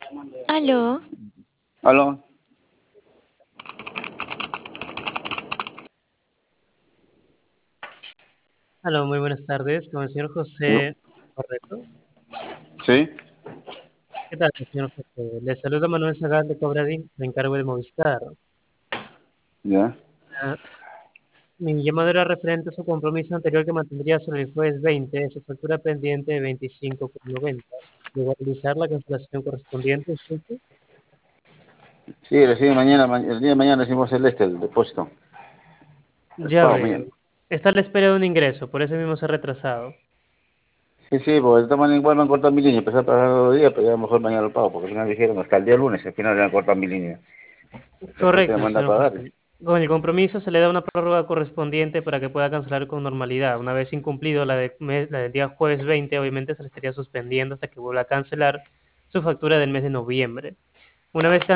Aló, ¿Aló? Hola, muy buenas tardes, con el señor ¿No? José, ¿correcto? ¿Sí? ¿Qué tal, señor José? Le saluda Manuel Zagal de Cobradín, me encargo de Movistar. ¿Ya? Ah, Mi llamada era referente a su compromiso anterior que mantendría sobre el jueves 20, de su factura pendiente de 25,90. ¿Llegó a realizar la cancelación correspondiente, disculpe? Sí, recién mañana, el día de mañana recibimos el depósito, el Ya pago veo. mañana. Está a la espera de un ingreso, por eso mismo se ha retrasado. Sí, sí, porque de esta manera igual me han cortado mi línea, empecé a pagar los días, pero ya mejor mañana lo pago, porque al final dijeron hasta el día lunes, al final le han cortado mi línea. Después te Correcto, manda a señor pagar. José. Con el compromiso se le da una prórroga correspondiente para que pueda cancelar con normalidad. Una vez incumplido la del día jueves 20, obviamente se le estaría suspendiendo hasta que vuelva a cancelar su factura del mes de noviembre. Una vez